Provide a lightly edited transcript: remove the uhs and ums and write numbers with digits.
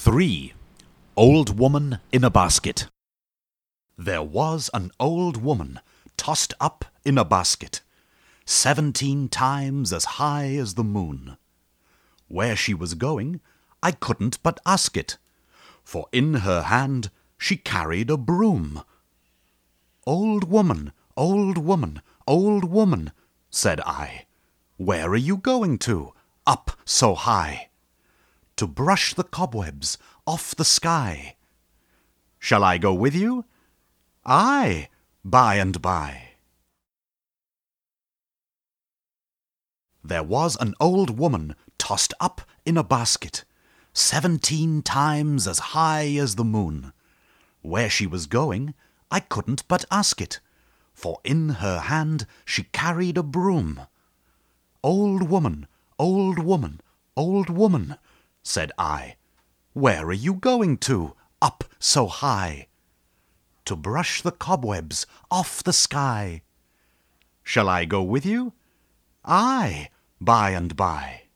3. Old Woman in a Basket. There was an old woman tossed up in a basket, 17 times as high as the moon. Where she was going, I couldn't but ask it, for in her hand she carried a broom. "Old woman, old woman, old woman," said I, "where are you going to, up so high?" "To brush the cobwebs off the sky." "Shall I go with you?" "Aye, by and by." There was an old woman tossed up in a basket, 17 times as high as the moon. Where she was going, I couldn't but ask it, for in her hand she carried a broom. "Old woman, old woman, old woman," said I, "where are you going to, up so high?" "To brush the cobwebs off the sky." "Shall I go with you?" "Aye, by and by."